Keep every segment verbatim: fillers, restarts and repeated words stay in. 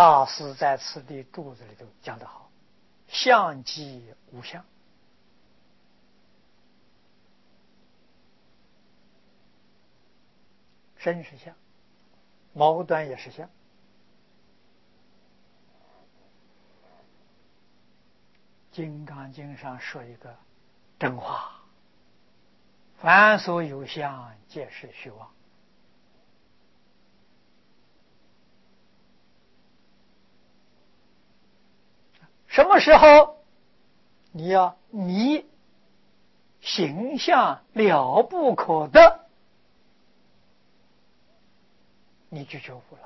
大师在此地注子里头讲得好，相即无相。身是相，毛端也是相。金刚经上说一个真话：凡所有相，皆是虚妄。什么时候你要迷形象了不可得，你就觉悟了。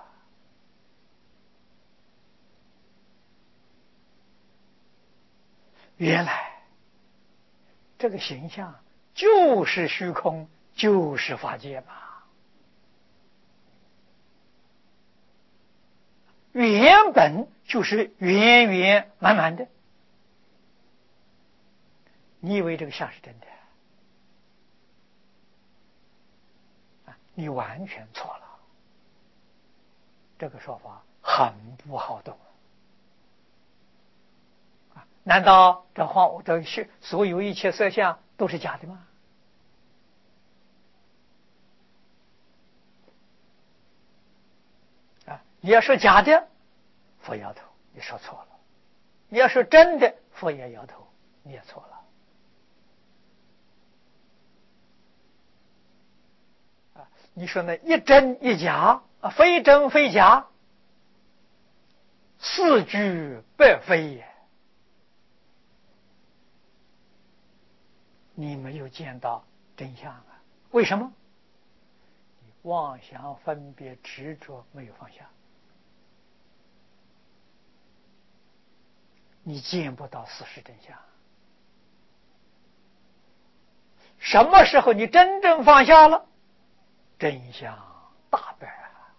原来这个形象就是虚空，就是法界嘛，原本就是圆圆满满的。你以为这个相是真的？你完全错了。这个说法很不好懂。难道这话这是所有一切色相都是假的吗？啊，你要说假的，佛摇头，你说错了；你要说真的，佛也摇头，你也错了。啊，你说那一真一假，啊，非真非假，四句百非也。你没有见到真相啊？为什么？你妄想分别执着没有放下，你见不到事实真相。什么时候你真正放下了，真相大白啊，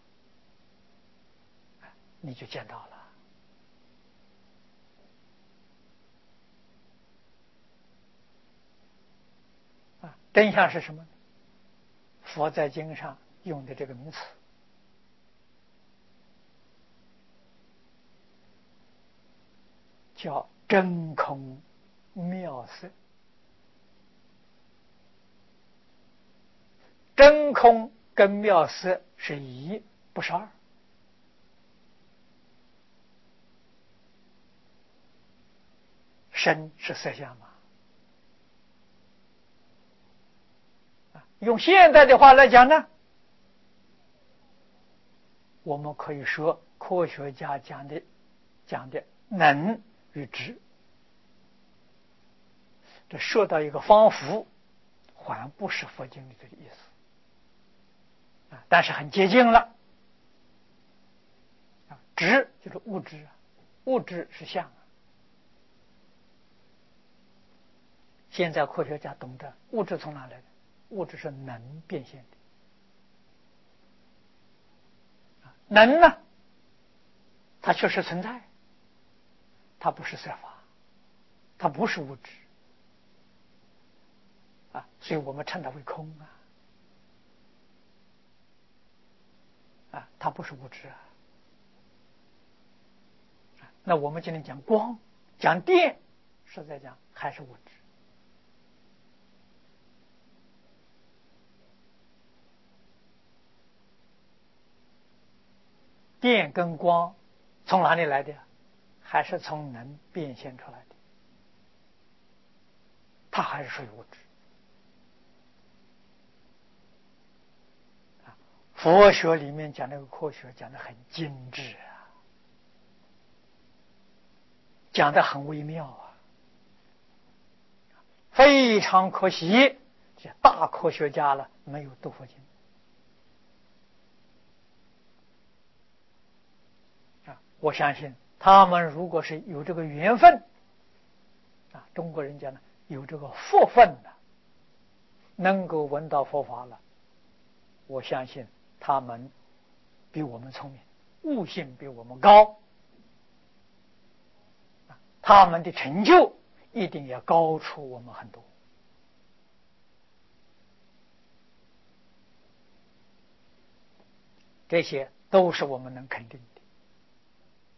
你就见到了。啊，真相是什么？佛在经上用的这个名词叫真空妙色。真空跟妙色是一，不是二。身是色相嘛？用现代的话来讲呢，我们可以说科学家讲的讲的能与知，这说到一个方符，还不是佛经里的意思啊，但是很接近了。啊，知就是物质，物质是相。现在科学家懂得物质从哪来的？物质是能变现的。能呢，它确实存在，它不是色法，它不是物质啊，所以我们称它为空啊，啊，它不是物质啊。那我们今天讲光，讲电，实在讲还是物质。电跟光从哪里来的？还是从能变现出来的，它还是属于物质。佛学里面讲那个科学讲得很精致啊，讲得很微妙啊，非常可惜，这大科学家了没有读佛经啊！我相信他们如果是有这个缘分啊，中国人讲呢，有这个福分的，能够闻到佛法了，我相信他们比我们聪明，悟性比我们高，他们的成就一定要高出我们很多。这些都是我们能肯定的。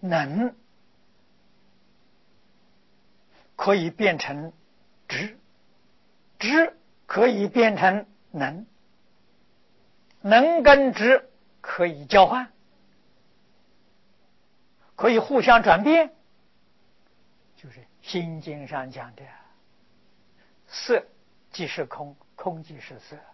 能可以变成知，知可以变成能，能跟知可以交换，可以互相转变，就是心经上讲的色即是空，空即是色。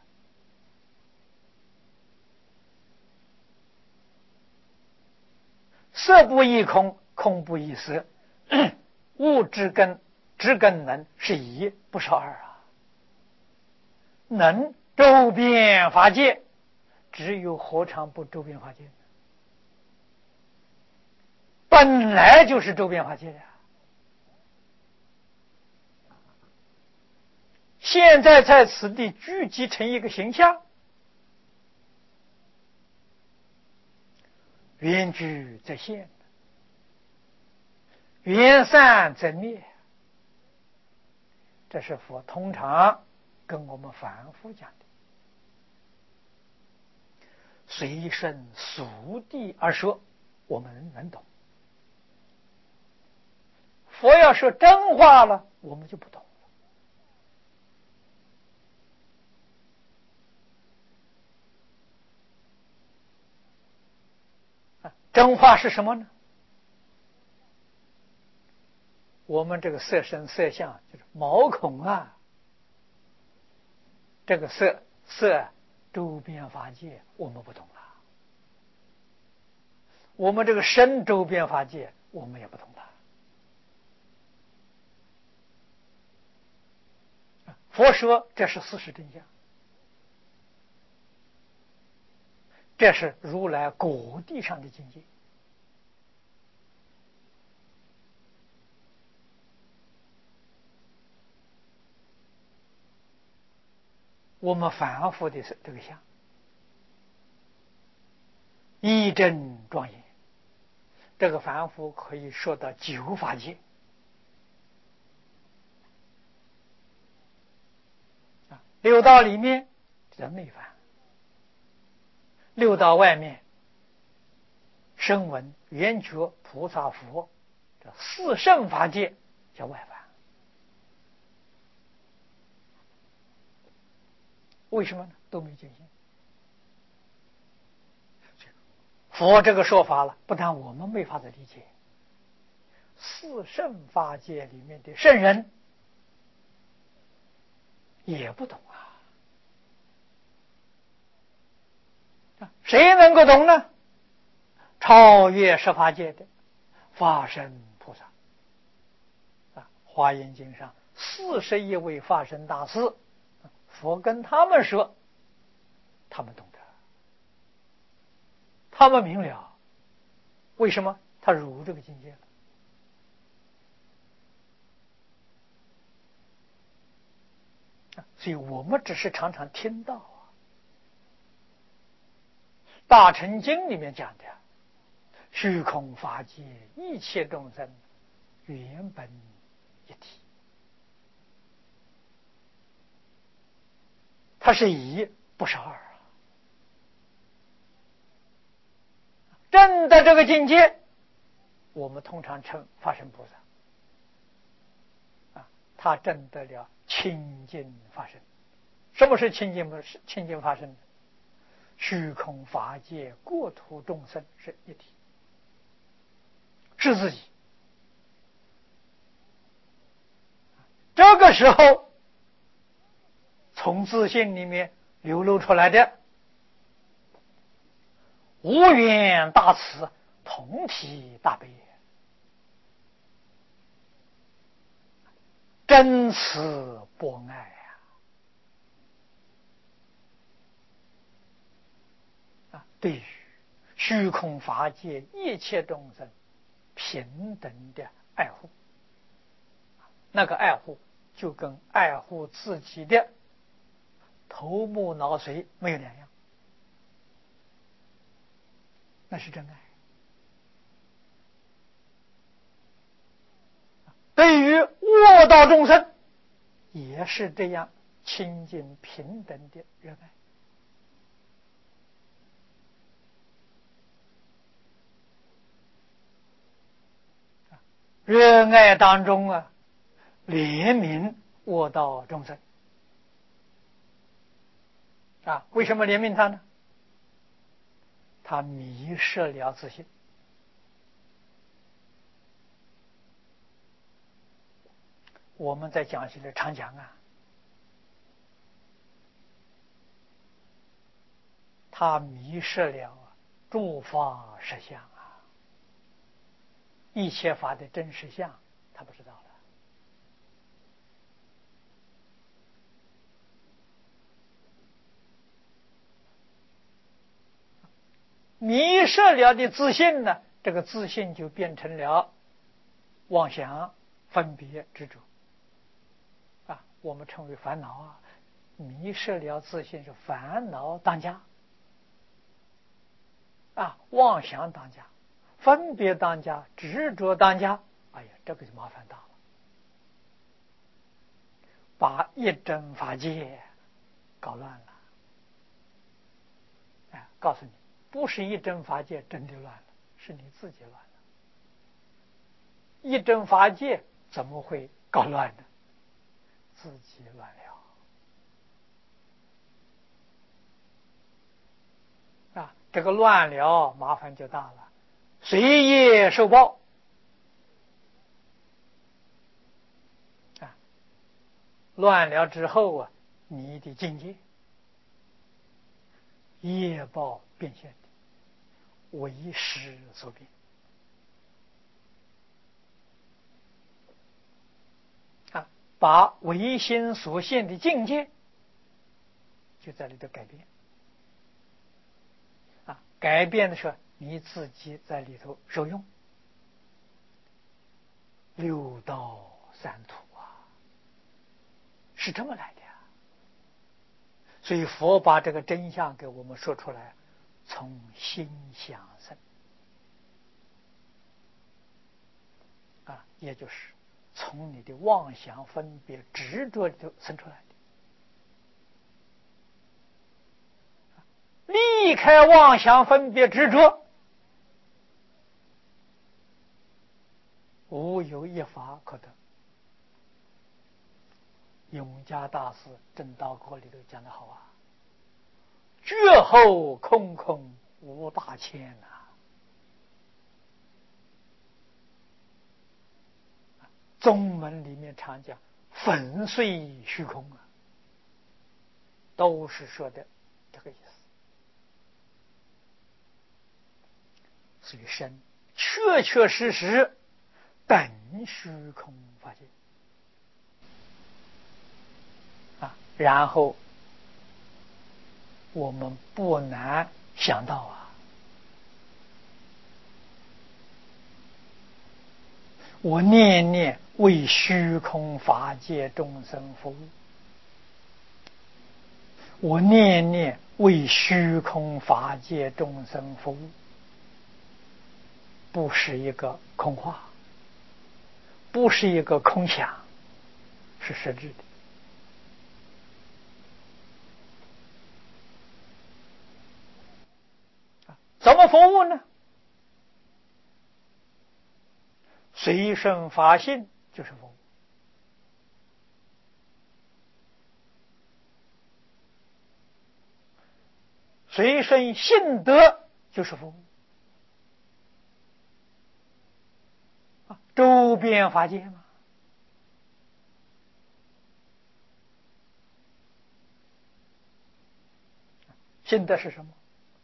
色不异空，空不异色，物质跟知跟能是一，不是二啊。能周遍法界，只有何尝不周遍法界呢？本来就是周遍法界的，现在在此地聚集成一个形象，缘聚则现，缘散则灭，这是佛通常跟我们反复讲的，随顺俗谛而说，我们能懂。佛要说真话了，我们就不懂了。真话是什么呢？我们这个色身色相就是毛孔啊，这个色色周边法界我们不懂了，我们这个身周边法界我们也不懂了。佛说这是事实真相，这是如来果地上的境界。我们反复的是这个相，一真庄严，这个反复可以说到九法界啊，六道里面叫内法，六道外面声闻、缘觉、菩萨、佛，这四圣法界叫外法。为什么呢？都没见性。佛这个说法了，不但我们没法子理解，四圣法界里面的圣人也不懂啊。谁能够懂呢？超越十法界的法身菩萨啊，《华严经》上四十一位法身大士，佛跟他们说，他们懂得，他们明了。为什么？他入这个境界了。所以我们只是常常听到啊，《大乘经》里面讲的虚空法界一切众生原本一体，它是一不是二啊。证得这个境界，我们通常称法身菩萨啊，他证得了清净法身。什么是清净？清净法身？虚空法界国土众生是一体，是自己。这个时候从自信里面流露出来的无缘大慈，同体大悲，真慈博爱呀！啊，对于虚空法界一切众生平等的爱护，那个爱护就跟爱护自己的头目脑髓没有两样，那是真爱。对于恶道众生也是这样亲近平等的热爱。 仁爱当中啊，怜悯恶道众生啊。为什么怜悯他呢？他迷失了自信。我们在讲起来常讲啊，他迷失了诸法实相啊，一切法的真实相他不知道了。迷失了的自信呢，这个自信就变成了妄想、分别、执着啊，我们称为烦恼啊。迷失了自信是烦恼当家啊，妄想当家，分别当家，执着当家。哎呀，这个就麻烦大了，把一真法界搞乱了。哎，告诉你，不是一真法界真的乱了，是你自己乱了。一真法界怎么会搞乱呢？自己乱了啊！这个乱了，麻烦就大了，随业受报啊！乱了之后啊，你的境界业报变现的，为识所变啊！把唯心所现的境界就在里头改变啊！改变的时候，你自己在里头受用。六道三途啊，是这么来的呀。所以佛把这个真相给我们说出来，从心想生啊，也就是从你的妄想、分别、执着里头生出来的。离开妄想、分别、执着，无有一法可得。永嘉大师正道歌里头讲得好啊，绝后空空无大千呐、啊。宗门里面常讲粉碎虚空啊，都是说的这个意思。所以生确确实实本虚空法界啊，然后我们不难想到啊，我念念为虚空法界众生服务，我念念为虚空法界众生服务，不是一个空话，不是一个空想，是实质的。怎么服务呢？随顺法性就是服务，随顺性德就是服务啊，周边法界嘛。性德是什么？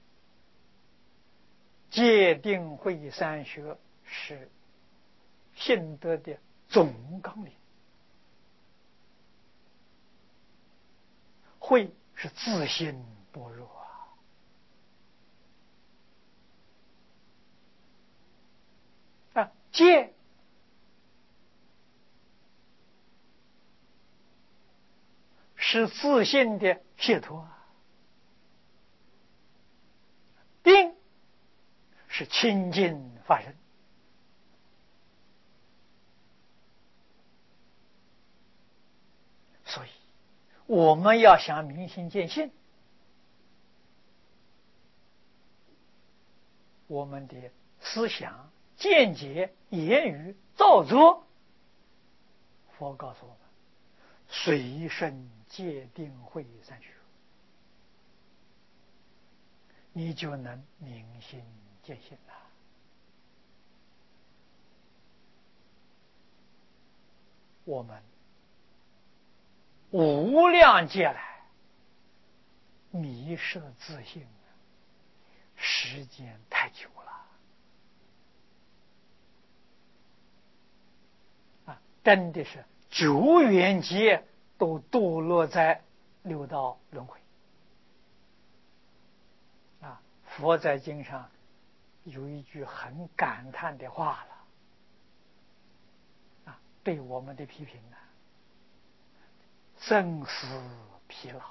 戒定慧三学是性德的总纲领，慧是自信般若啊，啊，戒是自信的解脱啊，定是清净法身。所以我们要想明心见性，我们的思想见解、言语、造作，佛告诉我们，随身戒定慧三学，你就能明心见性了。我们无量劫来迷失自性，时间太久了啊！真的是九元劫都堕落在六道轮回啊！佛在经上有一句很感叹的话了啊，对我们的批评呢，生死疲劳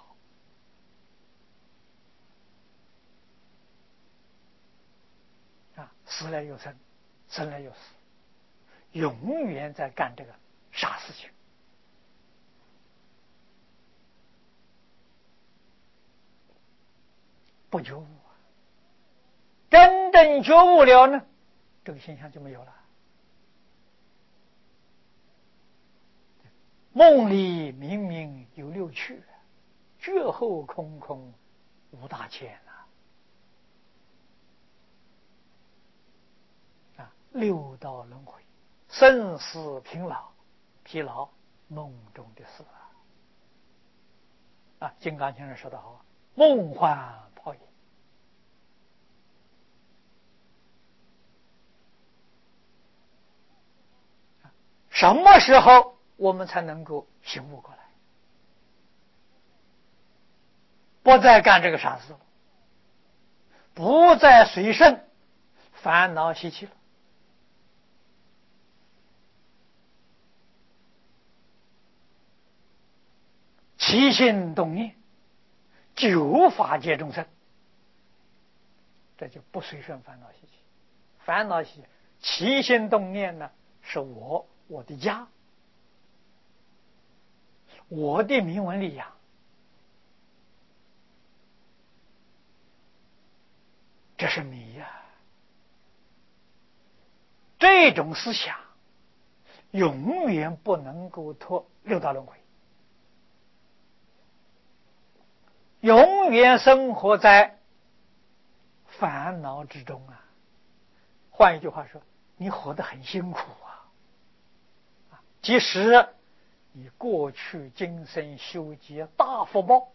啊，死来又生，生来又死，永远在干这个傻事情。不觉悟啊，真正觉悟了呢，这个现象就没有了。梦里明明有六趣，觉后空空无大千啊！啊，六道轮回，生死疲劳，疲劳梦中的事啊！啊，金刚经上说得好，梦幻泡影。什么时候我们才能够醒悟过来，不再干这个傻事了，不再随顺烦恼习气了？起心动念，九法界众生，这就不随顺烦恼习气。烦恼习气起心动念呢，是我我的家，我的名闻利养，这是迷呀、啊！这种思想永远不能够脱六道轮回，永远生活在烦恼之中啊！换一句话说，你活得很辛苦啊！即使你过去今生修结大福报，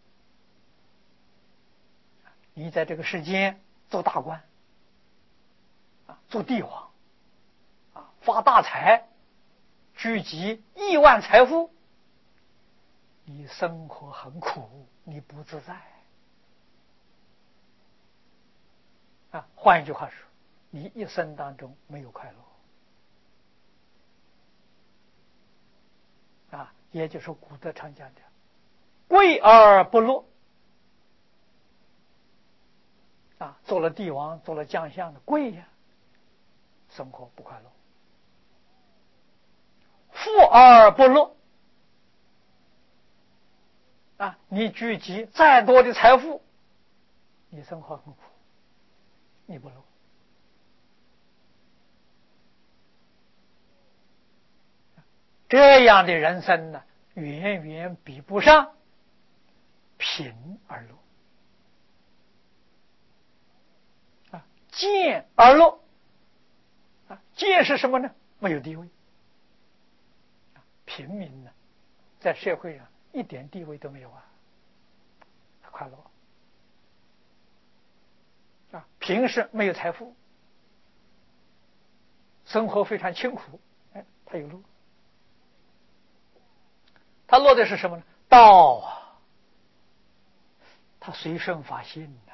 你在这个世间做大官啊，做帝王啊，发大财，聚集亿万财富，你生活很苦，你不自在啊！换一句话说，你一生当中没有快乐啊！也就是古德常讲的贵而不乐啊！做了帝王，做了将相的贵呀，生活不快乐；富而不乐啊！你聚集再多的财富，你生活很苦，你不乐。这样的人生呢，远远比不上贫而乐啊，贱而乐啊，贱是什么呢？没有地位，平民呢，在社会上一点地位都没有啊，他快乐啊，平时没有财富，生活非常清苦，哎，他有乐。他乐的是什么呢？道啊，他随顺法性呐、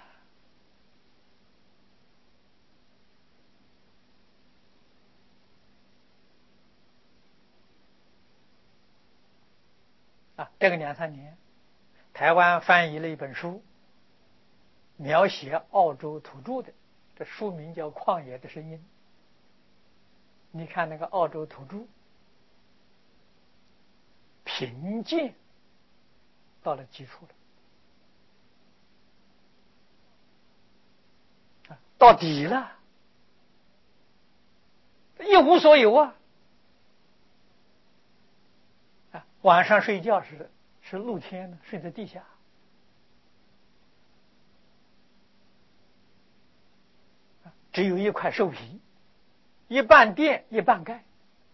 啊。啊，这个两三年，台湾翻译了一本书，描写澳洲土著的，这书名叫《旷野的声音》。你看那个澳洲土著，贫贱到了极处了，到底了， 一无所有啊！啊，晚上睡觉是是露天的，睡在地下。只有一块兽皮，一半垫一半盖，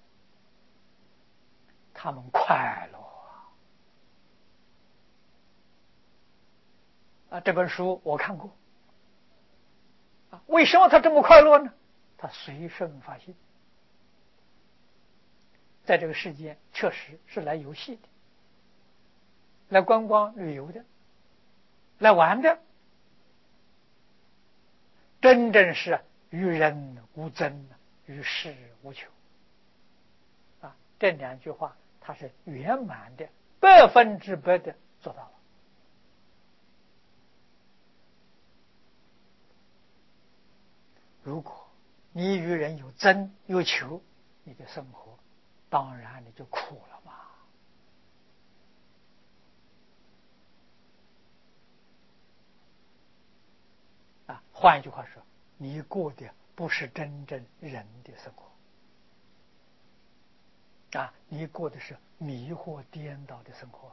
他们快乐啊！这本书我看过啊，为什么他这么快乐呢？他随顺发心，在这个世间确实是来游戏的，来观光旅游的，来玩的，真正是与人无争，与世无求啊！这两句话，它是圆满的，百分之百的做到了。如果你与人有争有求，你的生活当然你就苦了嘛。啊，换一句话说，你过的不是真正人的生活啊，你过的是迷惑颠倒的生活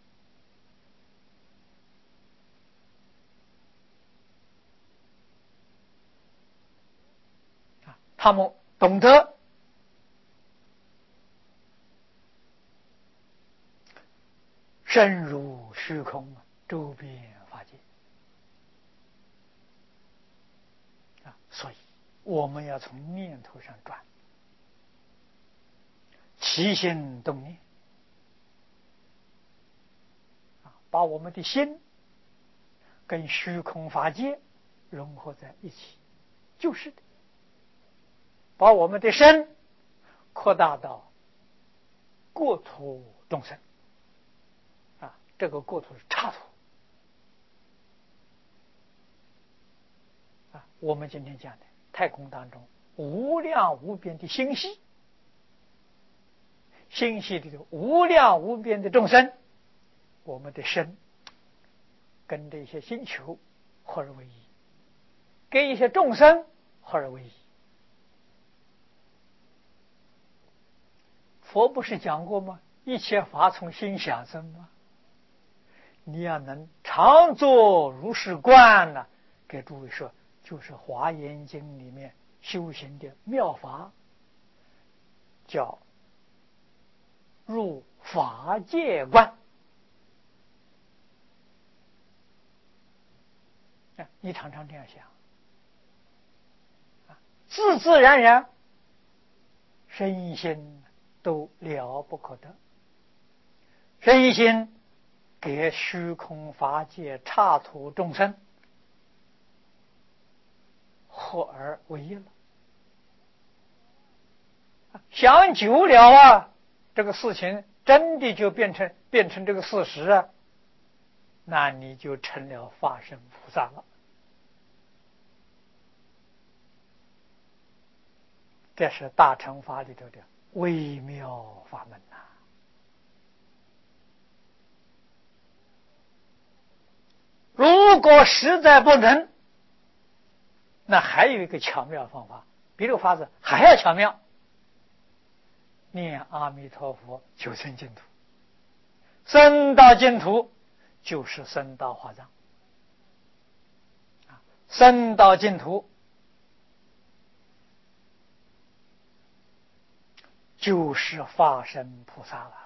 啊。他们懂得深入虚空，周遍法界啊，所以我们要从念头上转，起心动念啊，把我们的心跟虚空法界融合在一起，就是的，把我们的身扩大到过土众生啊，这个过土是刹土啊。我们今天讲的太空当中无量无边的星系，星系里的无量无边的众生，我们的身跟这些星球合而为一，跟一些众生合而为一。佛不是讲过吗？一切法从心想生吗？你要能常作如是观呢、啊，给诸位说，就是《华严经》里面修行的妙法，叫入法界观。你常常这样想，自自然然身心都了不可得，身心给虚空法界刹土众生合而为一了。想久了啊，这个事情真的就变成变成这个事实啊，那你就成了法身菩萨了。这是大乘法里头的微妙法门呐、啊。如果实在不能，那还有一个巧妙方法，比这个法子还要巧妙。念阿弥陀佛求生净土，生到净土就是生到华藏，生到净土就是法身菩萨了。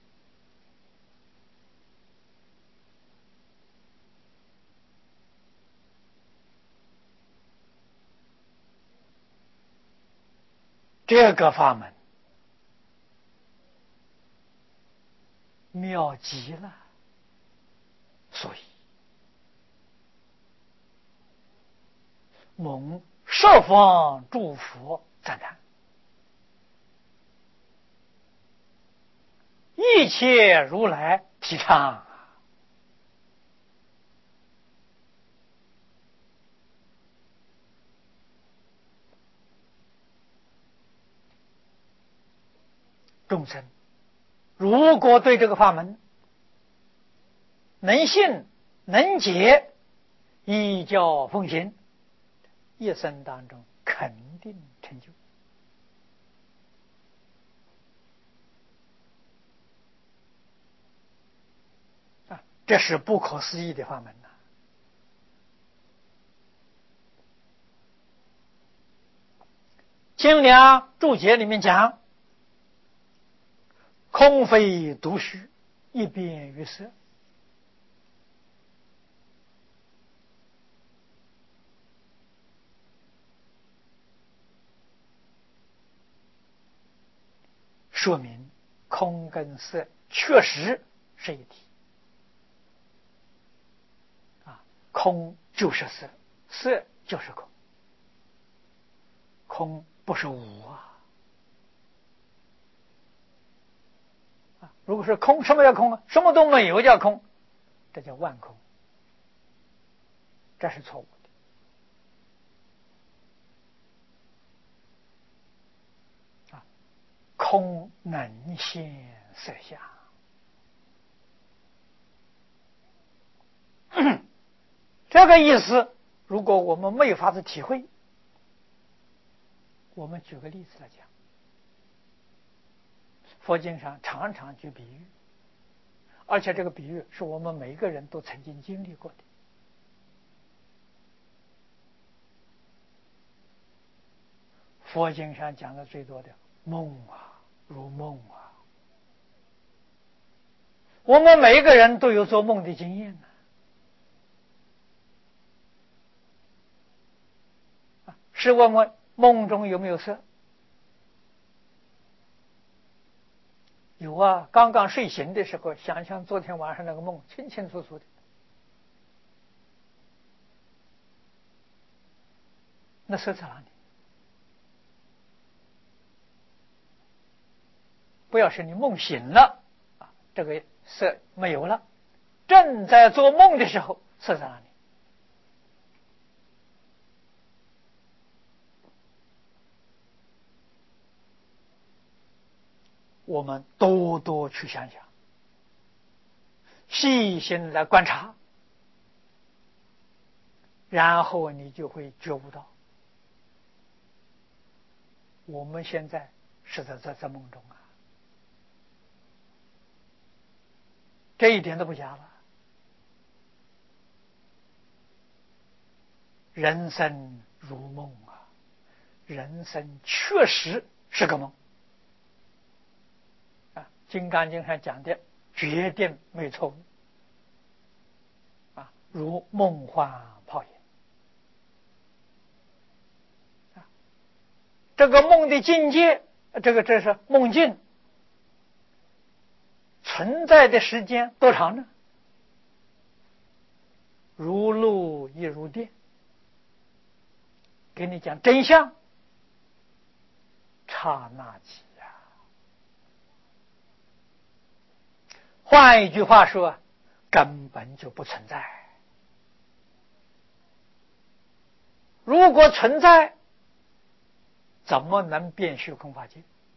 这个法门妙极了，所以蒙十方诸佛赞叹，一切如来提倡。众生如果对这个法门能信能解，依教奉行，一生当中肯定成就这是不可思议的法门呐！清凉注解里面讲，空非独虚，一边于色。说明空跟色确实是一体啊，空就是色，色就是空，空不是无啊！啊，如果是空，什么叫空啊？什么都没有叫空，这叫万空，这是错误的啊！空能现色相。这个意思，如果我们没有法子体会，我们举个例子来讲，佛经上常常举比喻，而且这个比喻是我们每一个人都曾经经历过的。佛经上讲的最多的梦啊，如梦啊，我们每一个人都有做梦的经验呢。试问问梦中有没有色？有啊，刚刚睡醒的时候，想象昨天晚上那个梦，清清楚楚的。那色在哪里？不要是你梦醒了啊，这个色没有了，正在做梦的时候，色在哪里？我们多多去想想，细心来观察，然后你就会觉悟到，我们现在是在在在梦中啊，这一点都不假了。人生如梦啊，人生确实是个梦啊，《金刚经》上讲的决定没错误啊，如梦幻泡影啊。这个梦的境界，这个这是梦境存在的时间多长呢？如露亦如电。给你讲真相，刹那起呀、啊。换一句话说，根本就不存在。如果存在，怎么能变虚空法界？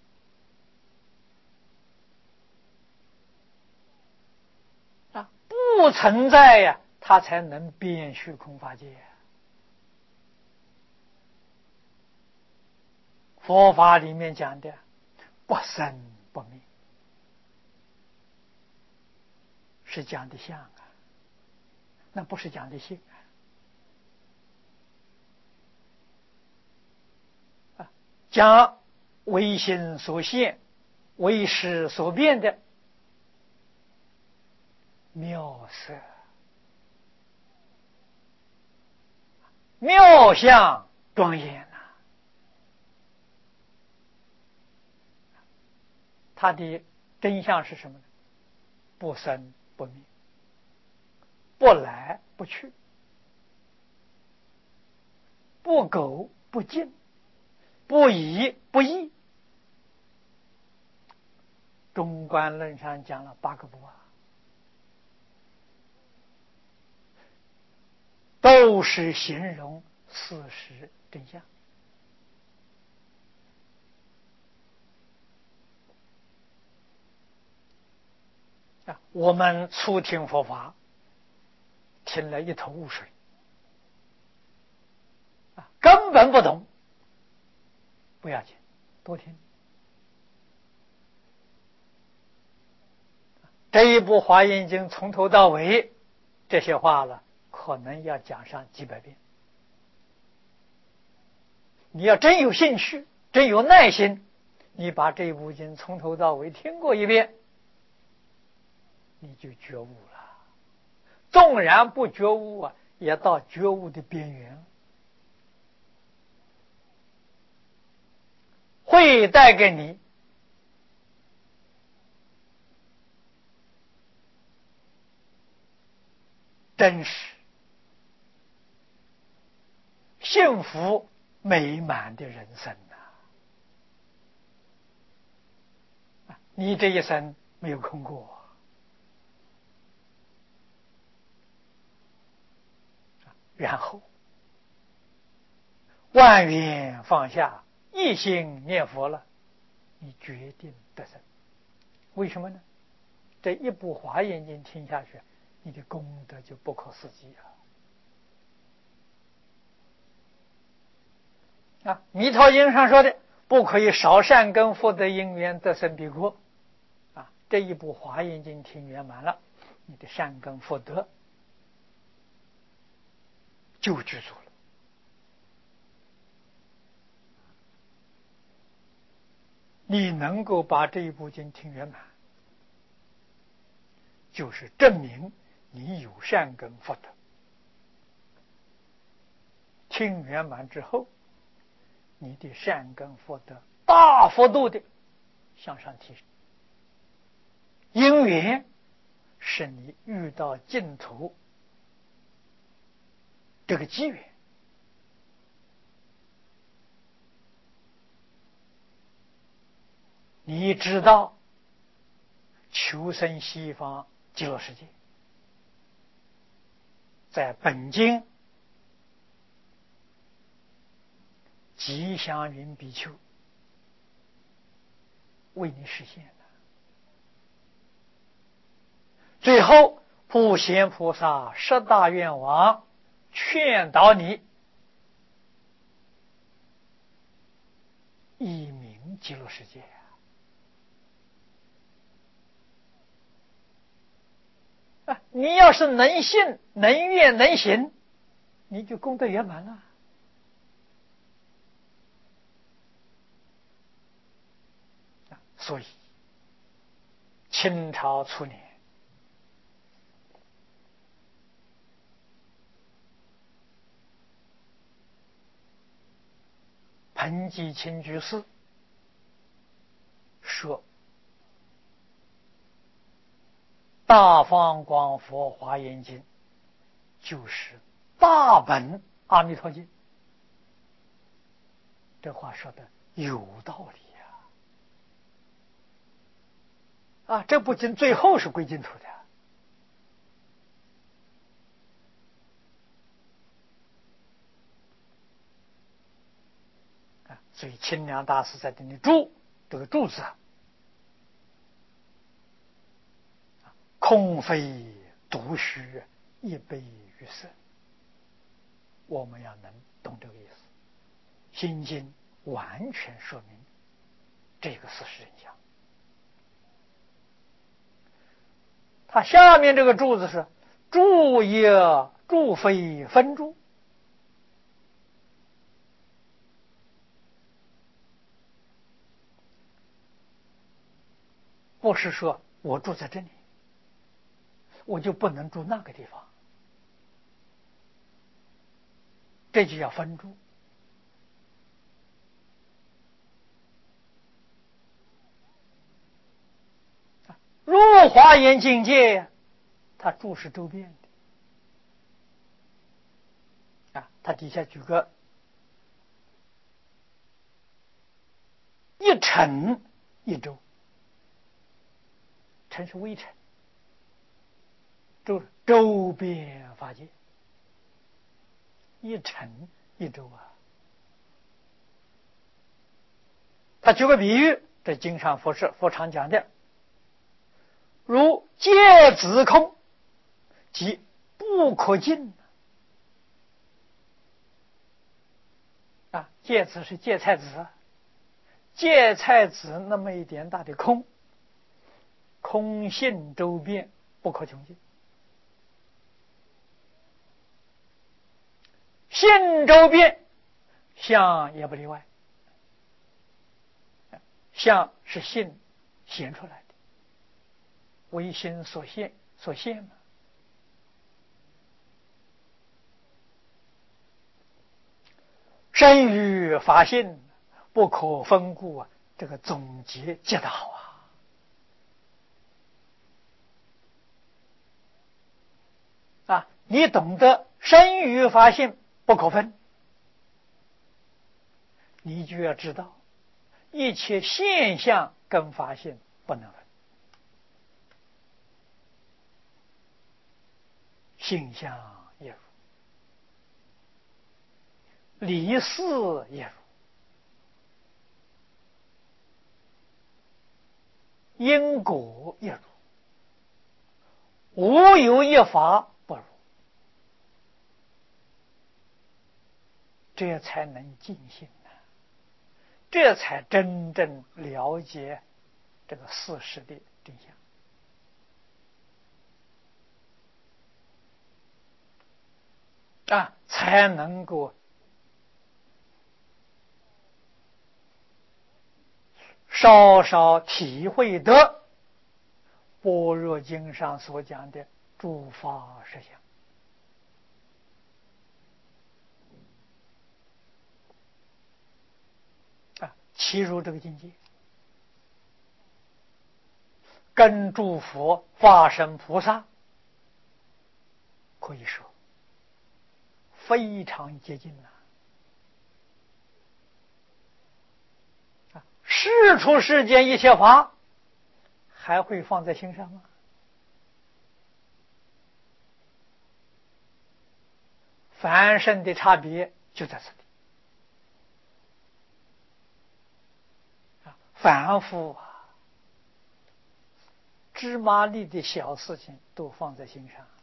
啊，不存在呀，它才能变虚空法界。佛法里面讲的不生不灭，是讲的相啊，那不是讲的性啊。讲为心所现，为识所变的妙色、妙相庄严啊！它的真相是什么呢？不生不灭，不来不去，不苟不尽，不疑不异。中观论上讲了八个不啊，都是形容事实真相啊。我们初听佛法，听了一头雾水啊，根本不懂。不要紧，多听。 这一部《华严经》从头到尾，这些话了，可能要讲上几百遍。你要真有兴趣，真有耐心，你把这部经从头到尾听过一遍，你就觉悟了。纵然不觉悟啊，也到觉悟的边缘，会带给你真实、幸福、美满的人生啊！你这一生没有空过，然后万缘放下，一心念佛了，你决定得胜。为什么呢？这一部《华严经》听下去，你的功德就不可思议啊！啊，《弥陀经》上说的，不可以少善根福德因缘得生彼国。啊，这一部《华严经》听圆满了，你的善根福德就具足了。你能够把这一部经听圆满，就是证明你有善根福德。听圆满之后，你的善根福德大幅度的向上提升，因缘是你遇到净土这个机缘。你知道求生西方极乐世界，在本经吉祥云比丘为你实现了。最后普贤菩萨十大愿王劝导你以名极乐世界啊！你要是能信、能愿、能行，你就功德圆满了。所以清朝初年，彭继清居士说，大方广佛华严经就是大本阿弥陀经。这话说的有道理呀！啊，这部经最后是归净土的啊，所以清凉大师在这里注这个注字，空非独虚，一悲于色。我们要能懂这个意思，心经完全说明这个事实真相。它下面这个注字是注也，注非分注。不是说我住在这里，我就不能住那个地方，这就叫分住。入华严境界，它住是周边的啊。它底下举个一尘一周，尘是微尘，周周边法界，一尘一周啊。他举个比喻，这经上佛是佛常讲的，如芥子空，即不可尽啊。芥子是芥菜籽，芥菜籽那么一点大的空， 空性周遍，不可穷尽。性周遍，相也不例外。相是性显出来的，为心所现，所现嘛。生于法性，不可分故啊！这个总结极道啊！啊，你懂得生于法性不可分，你就要知道，一切现象跟法性不能分，性相也如，理事也如，因果也如，无有一法不如，这才能尽心啊！这才真正了解这个事实的真相啊，才能够稍稍体会得般若经上所讲的诸法实相啊，其如这个境界，跟诸佛化身菩萨可以说非常接近了啊！世出世间一切法，还会放在心上吗？凡圣的差别就在这里啊！凡夫啊，芝麻粒的小事情都放在心上，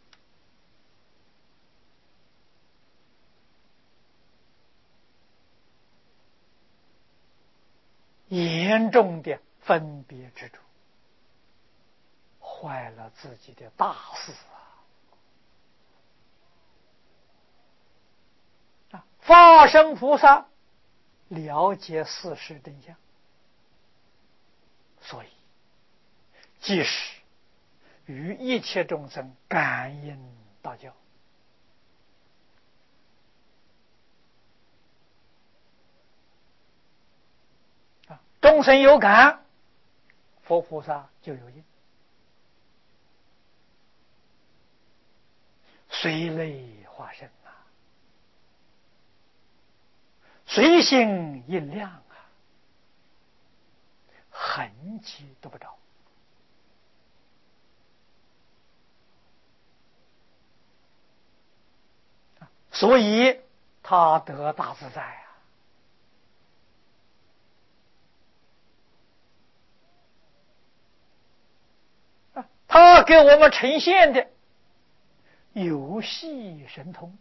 严重的分别执着，坏了自己的大事啊！啊，化身菩萨了解事实真相，所以即使与一切众生感应道交啊，众生有感，佛菩萨就有应，随类化身啊，随心应量啊，痕迹都不着啊，所以他得大自在啊！啊，他给我们呈现的游戏神通，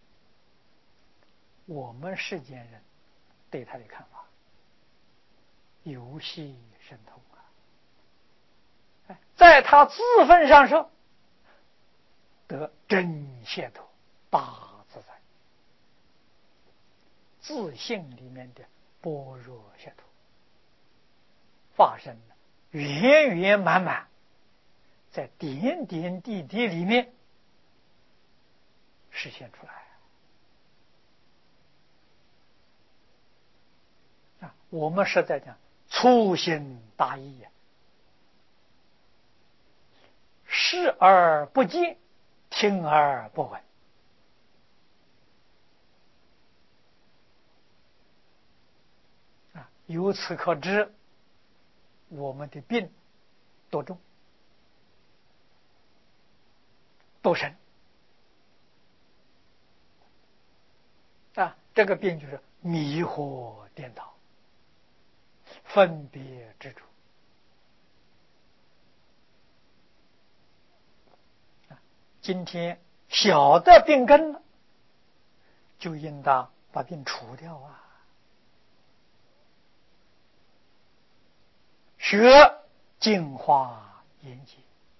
我们世间人对他的看法，游戏神通啊！在他自分上说，得真解脱大自在，自性里面的般若解脱发生了圆圆满满，在点点滴滴里面实现出来啊！我们是在讲粗心大意呀、啊，视而不见，听而不闻啊！由此可知，我们的病多重多深啊！这个病就是迷惑颠倒，分别执着啊！今天小的病根了，就应当把病除掉啊！学净化严谨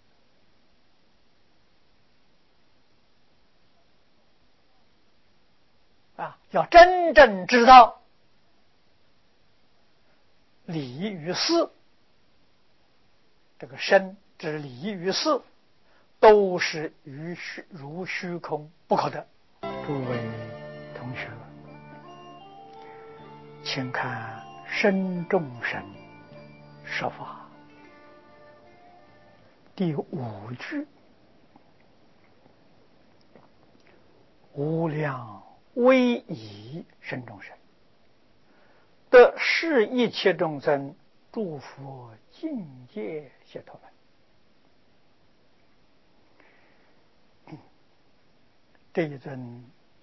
啊，要真正知道理与事，这个身之理与事都是于虚如虚空不可得。诸位同学，请看身众生说法第五句，无量威仪身众生，得是一切众生诸佛境界解脱门。这一尊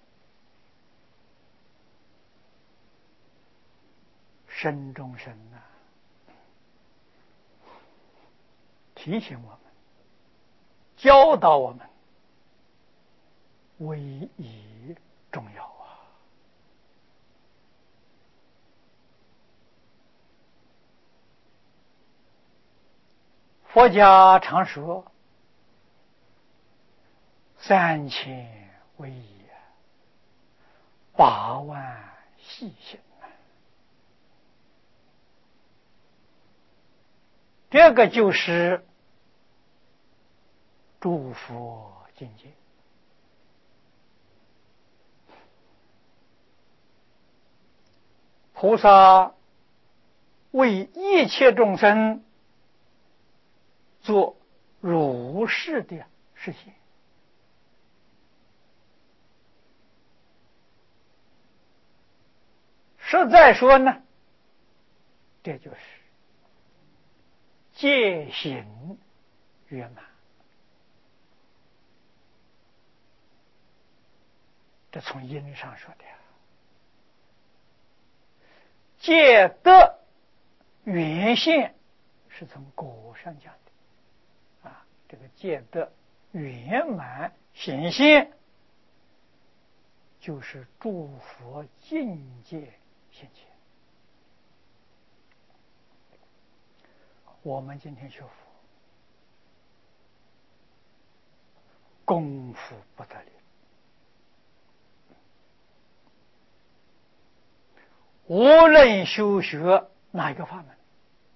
身众生啊，提醒我们，教导我们，威仪重要啊！佛家常说三千威仪，八万细行。这个就是诸佛境界。菩萨为一切众生做如是的事情，实在说呢，这就是戒行圆满。这从因上说的，戒德原现是从果上讲的啊，这个戒德圆满显现，就是诸佛境界现前。我们今天学佛，功夫不得了，无论修学哪一个法门，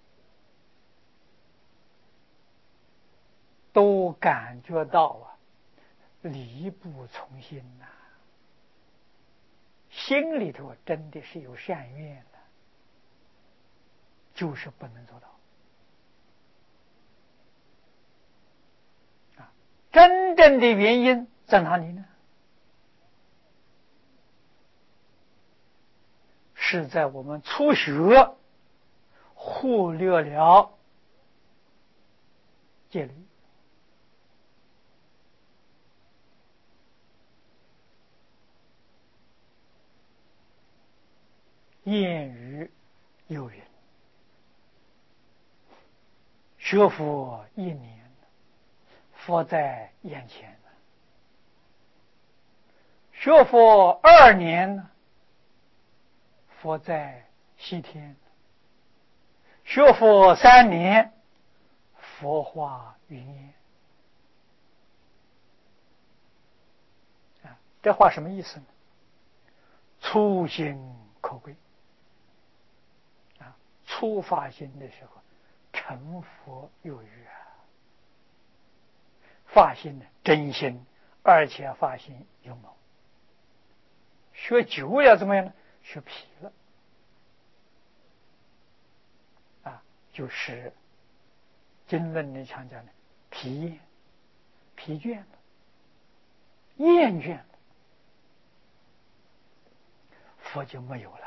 都感觉到啊，力不从心呐、啊，心里头真的是有善愿的，就是不能做到。啊，真正的原因在哪里呢？是在我们初学忽略了戒律。谚语有云：学佛一年，佛在眼前；学佛二年，佛在西天；学佛三年，佛化云烟。啊，这话什么意思呢？初心可贵啊，初发心的时候，成佛有余啊。发心真心，而且发心勇猛。学久了怎么样呢？学疲了啊，就是经论里常讲的疲厌、疲倦了、厌倦了，佛就没有了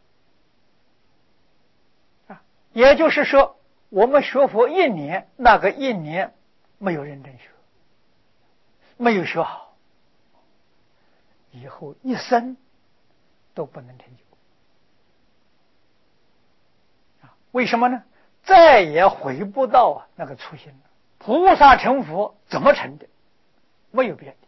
啊。也就是说，我们学佛一年，那个一年没有认真学，没有学好，以后一生都不能成就啊。为什么呢？再也回不到啊那个初心了。菩萨成佛怎么成的？没有别的，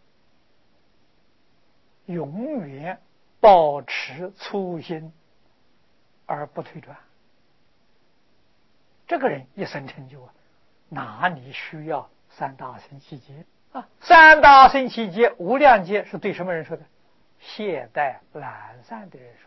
永远保持初心而不退转。这个人一生成就啊， 哪里需要三大乘七劫啊？三大乘七劫、无量劫是对什么人说的？懈怠懒散的人说。